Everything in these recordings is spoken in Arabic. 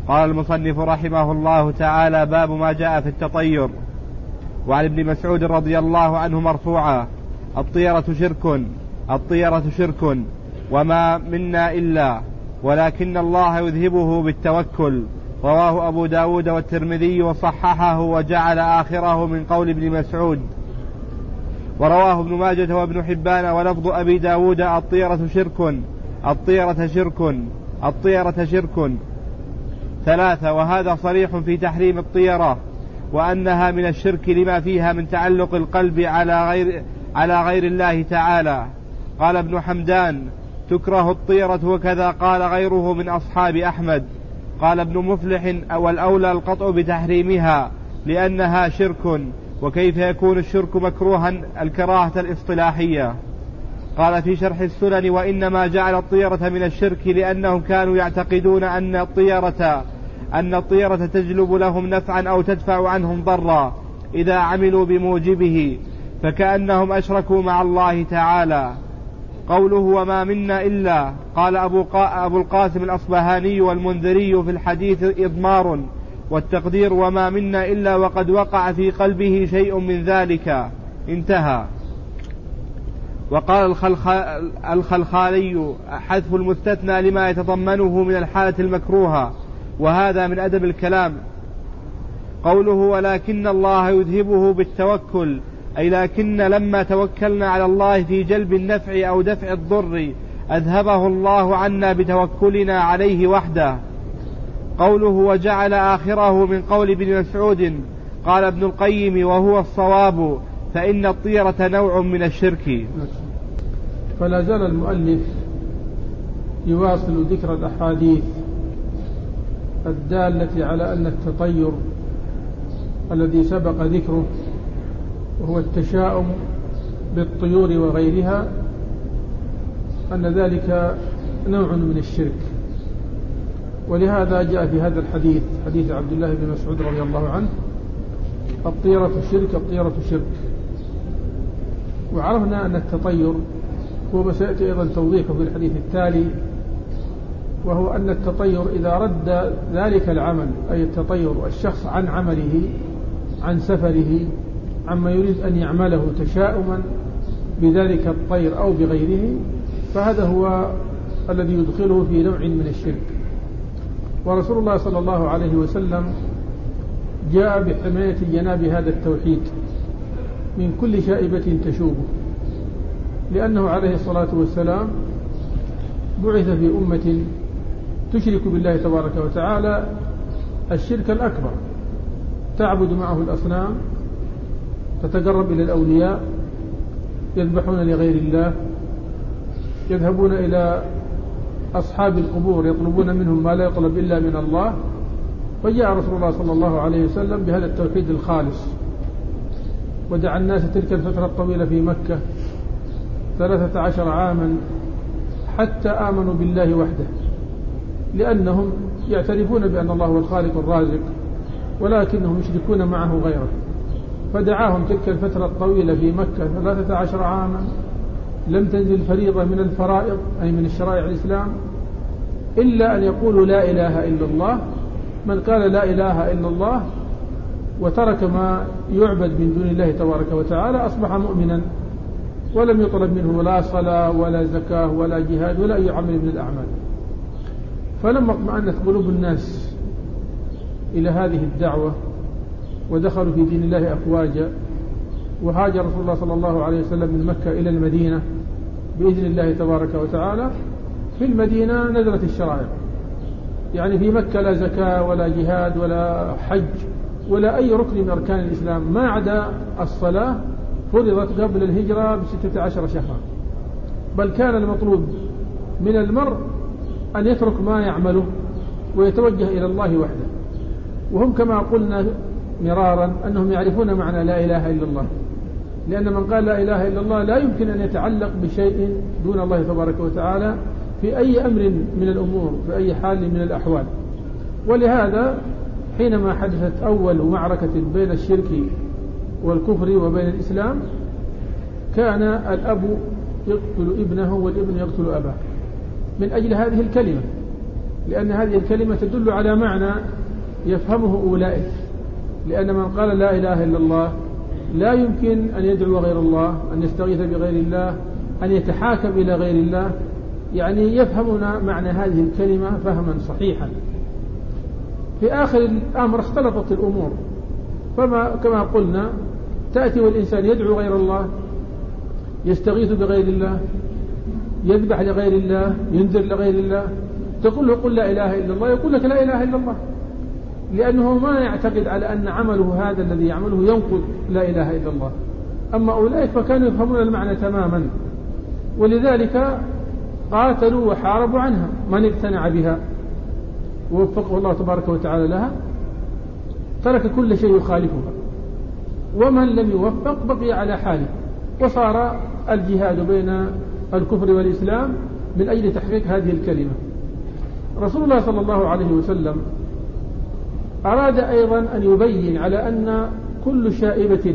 قال المصنف رحمه الله تعالى: باب ما جاء في التطير. وعن ابن مسعود رضي الله عنه مرفوعا: الطيرة شرك وما منا إلا ولكن الله يذهبه بالتوكل. رواه أبو داود والترمذي وصححه وجعل آخره من قول ابن مسعود. ورواه ابن ماجة وابن حبان ولفظ أبي داود: الطيرة شرك 3. وهذا صريح في تحريم الطيرة وأنها من الشرك لما فيها من تعلق القلب على غير الله تعالى. قال ابن حمدان: تكره الطيرة، وكذا قال غيره من أصحاب أحمد. قال ابن مفلح: والأولى القطع بتحريمها لأنها شرك. وكيف يكون الشرك مكروها؟ الكراهة الاصطلاحية. قال في شرح السنن: وإنما جعل الطيرة من الشرك لأنهم كانوا يعتقدون أن الطيرة تجلب لهم نفعا أو تدفع عنهم ضرا إذا عملوا بموجبه، فكأنهم أشركوا مع الله تعالى. قوله وما منا إلا، قال أبو القاسم الأصبهاني والمنذري في الحديث إضمار، والتقدير وما منا إلا وقد وقع في قلبه شيء من ذلك. انتهى. وقال الخلخالي: حذف المستثنى لما يتضمنه من الحالة المكروهة، وهذا من أدب الكلام. قوله ولكن الله يذهبه بالتوكل، أي لكن لما توكلنا على الله في جلب النفع أو دفع الضر أذهبه الله عنا بتوكلنا عليه وحده. قوله وجعل آخره من قول ابن مسعود، قال ابن القيم: وهو الصواب، فإن الطيرة نوع من الشرك. فلا زال المؤلف يواصل ذكر الأحاديث الدالة على أن التطير الذي سبق ذكره وهو التشاؤم بالطيور وغيرها أن ذلك نوع من الشرك. ولهذا جاء في هذا الحديث، حديث عبد الله بن مسعود رضي الله عنه: الطيرة شرك. وعرفنا أن التطير هو ما سيأتي أيضا توضيحه في الحديث التالي، وهو أن التطير إذا رد ذلك العمل، أي التطير الشخص عن عمله، عن سفره، عما يريد أن يعمله تشاؤما بذلك الطير أو بغيره، فهذا هو الذي يدخله في نوع من الشرك. ورسول الله صلى الله عليه وسلم جاء بحماية جناب هذا التوحيد من كل شائبة تشوبه، لأنه عليه الصلاة والسلام بعث في أمة تشرك بالله تبارك وتعالى الشرك الأكبر، تعبد معه الأصنام، تتقرب إلى الأولياء، يذبحون لغير الله، يذهبون إلى أصحاب القبور يطلبون منهم ما لا يطلب إلا من الله. فجاء رسول الله صلى الله عليه وسلم بهذا التوحيد الخالص، ودعا الناس تلك الفترة الطويلة في مكة 13 عاما حتى آمنوا بالله وحده، لأنهم يعترفون بأن الله هو الخالق الرازق، ولكنهم يشركون معه غيره. فدعاهم تلك الفترة الطويلة في مكة 13 عاما لم تنزل فريضة من الفرائض، أي من الشرائع الإسلام، إلا أن يقولوا لا إله إلا الله. من قال لا إله إلا الله وترك ما يعبد من دون الله تبارك وتعالى أصبح مؤمنا، ولم يطلب منه لا صلاة ولا زكاة ولا جهاد ولا أي عمل من الأعمال. فلما اطمأنت قلوب الناس إلى هذه الدعوة ودخلوا في دين الله أفواجا، وهاجر رسول الله صلى الله عليه وسلم من مكة إلى المدينة بإذن الله تبارك وتعالى، في المدينة نزلت الشرائع. يعني في مكة لا زكاة ولا جهاد ولا حج ولا أي ركن من أركان الإسلام ما عدا الصلاة فرضت قبل الهجرة ب16 شهرا، بل كان المطلوب من المرء أن يترك ما يعمله ويتوجه إلى الله وحده. وهم كما قلنا مرارا أنهم يعرفون معنى لا إله إلا الله، لأن من قال لا إله إلا الله لا يمكن أن يتعلق بشيء دون الله تبارك وتعالى في أي أمر من الأمور، في أي حال من الأحوال. ولهذا حينما حدثت أول معركة بين الشرك والكفر وبين الإسلام، كان الأب يقتل ابنه والابن يقتل أباه من أجل هذه الكلمة، لأن هذه الكلمة تدل على معنى يفهمه أولئك، لأن من قال لا إله إلا الله لا يمكن أن يدعو غير الله، أن يستغيث بغير الله، أن يتحاكم إلى غير الله، يعني يفهمون معنى هذه الكلمة فهما صحيحا. في آخر الأمر اختلطت الأمور، كما قلنا تأتي والإنسان يدعو غير الله، يستغيث بغير الله، يذبح لغير الله، ينذر لغير الله، تقول له قل لا إله إلا الله، يقول لك لا إله إلا الله، لأنه ما يعتقد على أن عمله هذا الذي يعمله ينقض لا إله إلا الله. أما أولئك فكانوا يفهمون المعنى تماما، ولذلك قاتلوا وحاربوا عنها من اقتنع بها ووفقه الله تبارك وتعالى لها، ترك كل شيء يخالفها، ومن لم يوفق بقي على حاله، وصار الجهاد بين الكفر والإسلام من أجل تحقيق هذه الكلمة. رسول الله صلى الله عليه وسلم أراد أيضا أن يبين على أن كل شائبة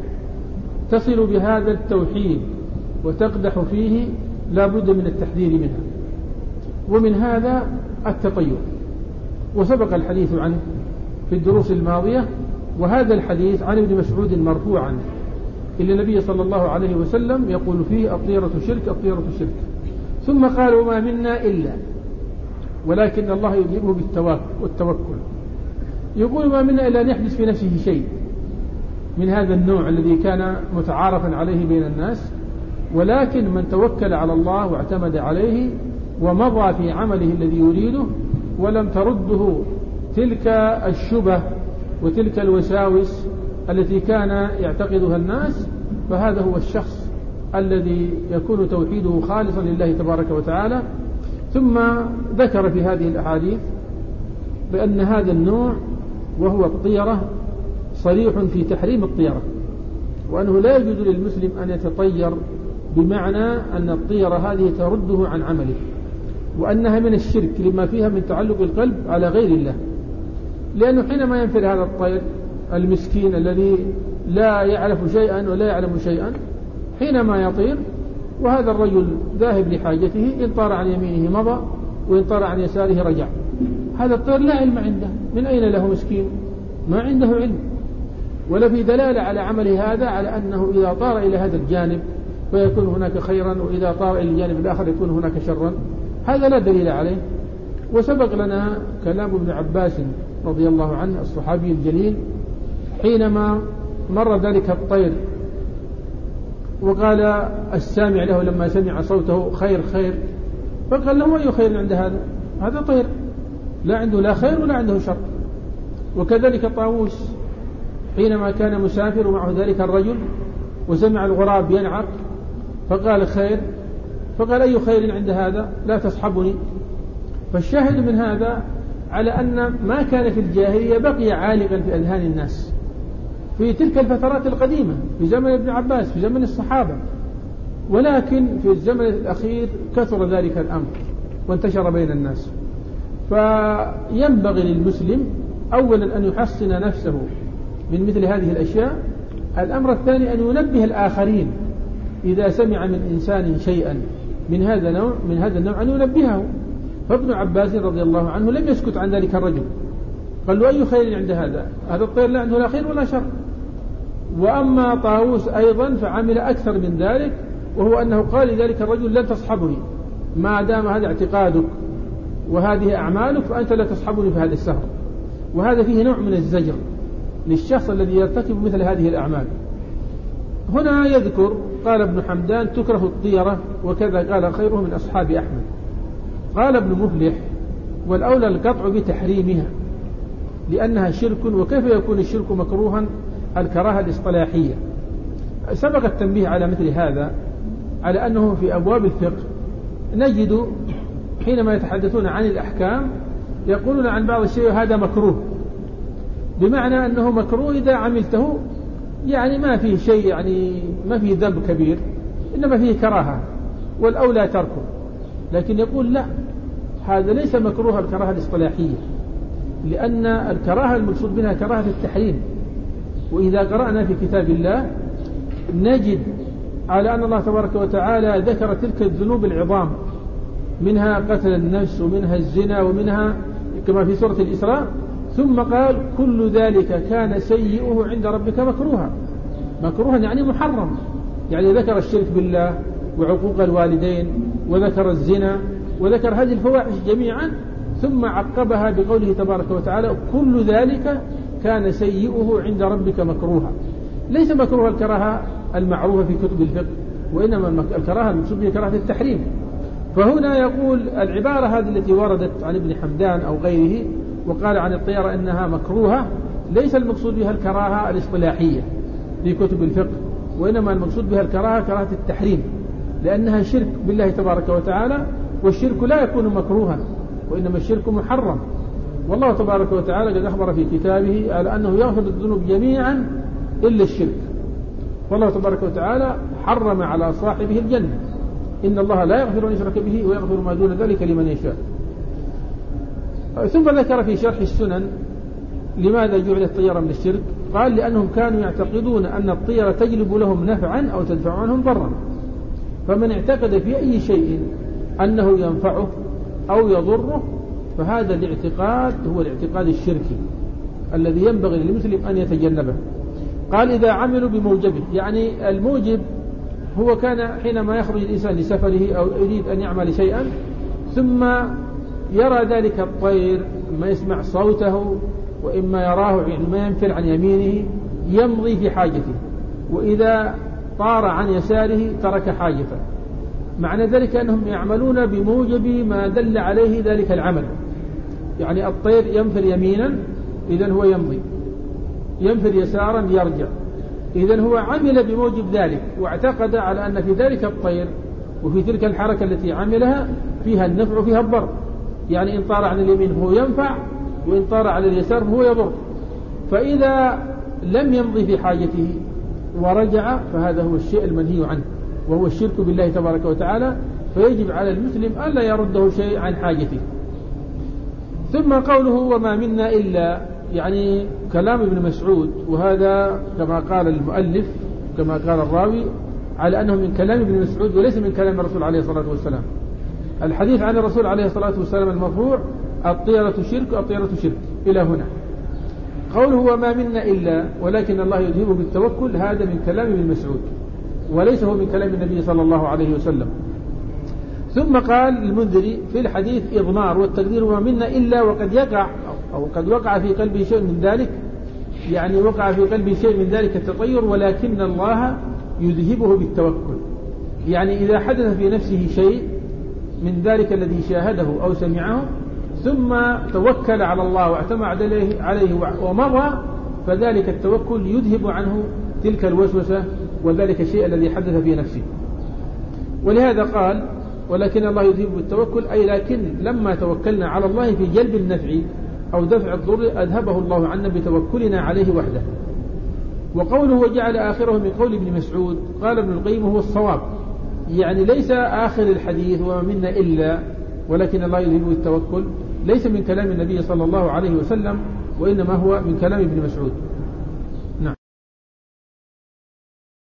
تصل بهذا التوحيد وتقدح فيه لا بد من التحذير منها، ومن هذا التطير، وسبق الحديث عنه في الدروس الماضية. وهذا الحديث عن ابن مسعود مرفوعا إلى النبي صلى الله عليه وسلم يقول فيه الطيرة شرك، الطيرة شرك. ثم قال وما منا إلا، ولكن الله يجيبه والتوكل. يقول ما منا إلا أن يحدث في نفسه شيء من هذا النوع الذي كان متعارفا عليه بين الناس، ولكن من توكل على الله واعتمد عليه ومضى في عمله الذي يريده ولم ترده تلك الشبه وتلك الوساوس التي كان يعتقدها الناس، فهذا هو الشخص الذي يكون توحيده خالصا لله تبارك وتعالى. ثم ذكر في هذه الأحاديث بأن هذا النوع وهو الطيرة صريح في تحريم الطيرة، وأنه لا يجوز للمسلم أن يتطير، بمعنى أن الطيرة هذه ترده عن عمله، وأنها من الشرك لما فيها من تعلق القلب على غير الله. لأنه حينما ينفر هذا الطير المسكين الذي لا يعرف شيئا ولا يعلم شيئا، حينما يطير وهذا الرجل ذاهب لحاجته، إن طار عن يمينه مضى وإن طار عن يساره رجع، هذا الطير لا علم عنده، من أين له مسكين؟ ما عنده علم، ولا في دلالة على عمله هذا على أنه إذا طار إلى هذا الجانب فيكون هناك خيرا، وإذا طار إلى الجانب الآخر يكون هناك شرا، هذا لا دليل عليه. وسبق لنا كلام ابن عباس رضي الله عنه الصحابي الجليل حينما مر ذلك الطير وقال السامع له لما سمع صوته خير خير، فقال له أي خير عند هذا؟ هذا طير لا عنده لا خير ولا عنده شر. وكذلك طاووس حينما كان مسافر ومعه ذلك الرجل وسمع الغراب ينعق فقال خير، فقال أي خير عند هذا؟ لا تصحبني. فالشاهد من هذا على أن ما كان في الجاهلية بقي عالقا في أذهان الناس في تلك الفترات القديمة، في زمن ابن عباس، في زمن الصحابة، ولكن في الزمن الأخير كثر ذلك الأمر وانتشر بين الناس. فينبغي للمسلم أولا أن يحصن نفسه من مثل هذه الأشياء. الأمر الثاني أن ينبه الآخرين إذا سمع من إنسان شيئا من هذا النوع أن ينبهه. فابن عباس رضي الله عنه لم يسكت عن ذلك الرجل، قال له أي خير عند هذا؟ هذا الطير لا عنده لا خير ولا شر. وأما طاووس أيضا فعمل أكثر من ذلك، وهو أنه قال لذلك الرجل لن تصحبني، ما دام هذا اعتقادك وهذه أعمالك فأنت لا تصحبني في هذا السهر. وهذا فيه نوع من الزجر للشخص الذي يرتكب مثل هذه الأعمال. هنا يذكر قال ابن حمدان تكره الطيرة، وكذا قال خيره من أصحاب أحمد. قال ابن مفلح والأولى القطع بتحريمها لأنها شرك، وكيف يكون الشرك مكروها؟ الكراهة الاصطلاحية. سبق التنبيه على مثل هذا، على أنه في أبواب الفقه نجد حينما يتحدثون عن الأحكام يقولون عن بعض الشيء هذا مكروه، بمعنى أنه مكروه إذا عملته، يعني ما فيه شيء، يعني ما فيه ذنب كبير، إنما فيه كراهة والأولى تركه. لكن يقول لا، هذا ليس مكروه الكراهة الاصطلاحية، لأن الكراهة المقصود بها كراهة التحريم. وإذا قرأنا في كتاب الله نجد على أن الله تبارك وتعالى ذكر تلك الذنوب العظام منها قتل النفس ومنها الزنا ومنها كما في سورة الإسراء. ثم قال كل ذلك كان سيئه عند ربك مكروها. مكروها يعني محرم، يعني ذكر الشرك بالله وعقوق الوالدين وذكر الزنا وذكر هذه الفواحش جميعا، ثم عقبها بقوله تبارك وتعالى كل ذلك كان سيئه عند ربك مكروها. ليس مكروه الكراهة المعروفة في كتب الفقه، وإنما الكراهة المقصود بها كراهة التحريم. فهنا يقول العبارة هذه التي وردت عن ابن حمدان أو غيره وقال عن الطيرة إنها مكروهة، ليس المقصود بها الكراهة الاصطلاحية في كتب الفقه، وإنما المقصود بها الكراهة كراهة التحريم، لأنها شرك بالله تبارك وتعالى، والشرك لا يكون مكروها وإنما الشرك محرم. والله تبارك وتعالى قد أخبر في كتابه على أنه يغفر الذنوب جميعا إلا الشرك، والله تبارك وتعالى حرم على صاحبه الجنة، إن الله لا يغفر أن يشرك به ويغفر ما دون ذلك لمن يشاء. ثم ذكر في شرح السنن لماذا جعلت الطيرة من الشرك، قال لأنهم كانوا يعتقدون أن الطيرة تجلب لهم نفعا أو تدفع عنهم ضرا، فمن اعتقد في أي شيء أنه ينفعه أو يضره فهذا الاعتقاد هو الاعتقاد الشركي الذي ينبغي للمسلم أن يتجنبه. قال إذا عملوا بموجبه، يعني الموجب هو كان حينما يخرج الإنسان لسفره أو يريد أن يعمل شيئا ثم يرى ذلك الطير، إما يسمع صوته وإما يراه ما ينفر عن يمينه يمضي في حاجته، وإذا طار عن يساره ترك حاجته. معنى ذلك أنهم يعملون بموجب ما دل عليه ذلك العمل، يعني الطير ينفر يمينا إذن هو يمضي، ينفر يسارا يرجع، إذن هو عمل بموجب ذلك واعتقد على أن في ذلك الطير وفي تلك الحركة التي عملها فيها النفع وفيها الضر، يعني إن طار عن اليمين هو ينفع وإن طار على اليسار هو يضر. فإذا لم يمضي في حاجته ورجع فهذا هو الشيء المنهي عنه وهو الشرك بالله تبارك وتعالى، فيجب على المسلم ألا يرده شيء عن حاجته. ثم قوله وما منا إلا، يعني كلام ابن مسعود، وهذا كما قال المؤلف كما قال الراوي على أنه من كلام ابن مسعود وليس من كلام الرسول عليه الصلاة والسلام. الحديث عن الرسول عليه الصلاة والسلام المرفوع الطيرة شرك الطيرة شرك إلى هنا. قوله وما منا إلا ولكن الله يذهب بالتوكل، هذا من كلام ابن مسعود وليس هو من كلام النبي صلى الله عليه وسلم. ثم قال المنذري في الحديث إضمار والتقدير وما منا إلا وقد يقع أو قد وقع في قلبه شيء من ذلك، يعني وقع في قلبه شيء من ذلك التطير ولكن الله يذهبه بالتوكل، يعني إذا حدث في نفسه شيء من ذلك الذي شاهده أو سمعه ثم توكل على الله واعتمد عليه ومضى، فذلك التوكل يذهب عنه تلك الوسوسة وذلك الشيء الذي حدث في نفسه. ولهذا قال ولكن الله يذهب بالتوكل، أي لكن لما توكلنا على الله في جلب النفع أو دفع الضر أذهبه الله عنا بتوكلنا عليه وحده. وقوله وجعل آخره من قول ابن مسعود قال ابن القيم هو الصواب، يعني ليس آخر الحديث وما منا إلا ولكن الله يذهب بالتوكل ليس من كلام النبي صلى الله عليه وسلم، وإنما هو من كلام ابن مسعود.